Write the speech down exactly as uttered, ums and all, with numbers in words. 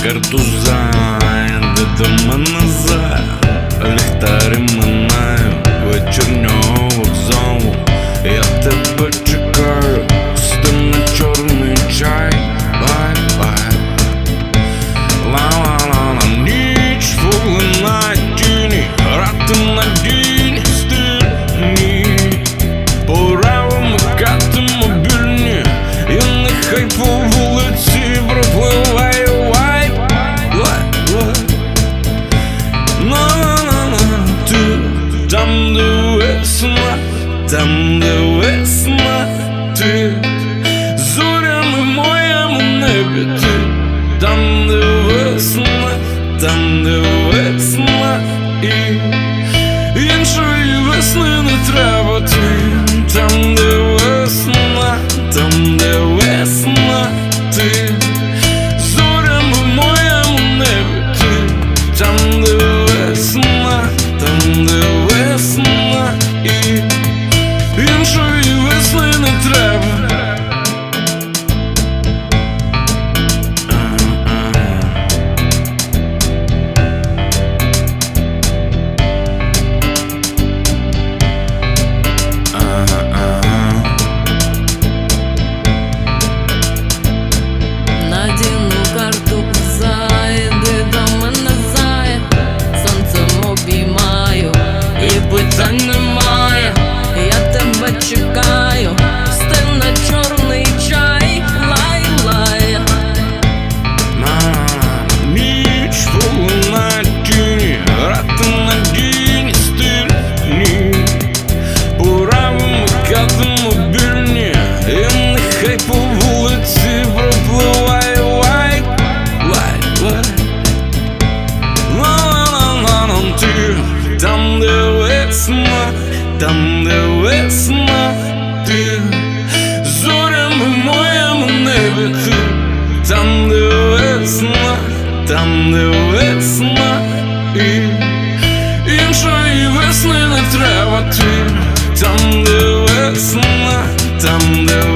картуза, йде до мене за ліхтарі минаю вечірнього вокзалу. Я тебе чекаю, стине чорний чай. Бай-бай. Ла-ла-ла-ла, ніч поглинає тіні, грати надійні стильні. Пора вимикати мобільні, і нехай по вулиці пропливає вайб. На-на-на-на, ти там, де весна, там, де весна, ти зорями в моєму небі, ти там, де весна, там, де весна, і іншої весни не треба, ти там, де весна, там, де весна, ти зорями в моєму небі, ти там, де весна, там, де весна, і іншої весни не треба. Надіну карту зайди до мене, зая, сонцем обіймаю, і питань немає. Я тебе чекаю, стине чорний чай. Лай-лай. Ніч полунає тіні, грати надійні стильні. Пора вимикати мобільні, і нехай по вулиці пропливає вайб. Лай-лай. Ла-ла-ла-ла, ти там, де весна, там, де весна, ти зорями в моєму небі, ти там, де весна, там, де весна, і іншої весни не треба, ти там, де весна, там, де